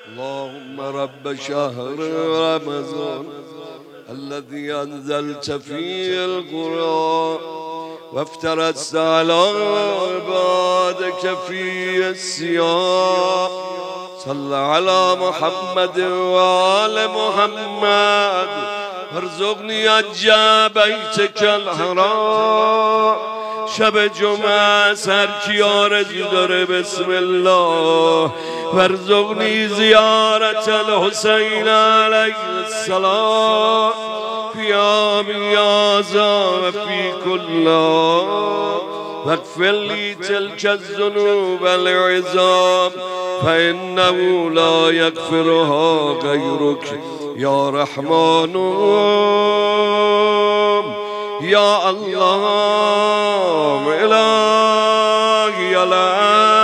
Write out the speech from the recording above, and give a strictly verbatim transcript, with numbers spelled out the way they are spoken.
اللهم رب شهر رمضان الذي أنزلت فيه القرآن وافترضت على عبادك فيه الصيام صل على محمد وآل محمد وارزقني حج بیتک الحرام. شب جمعه سر کی آرزو داره بسم الله وارزقني زيارة الحسين عليه السلام في عام هذا وفي كل عام واغفر لي تلك الذنوب العظام فإنه لا يغفرها غيرك يا رحمن يا الله إلهي يا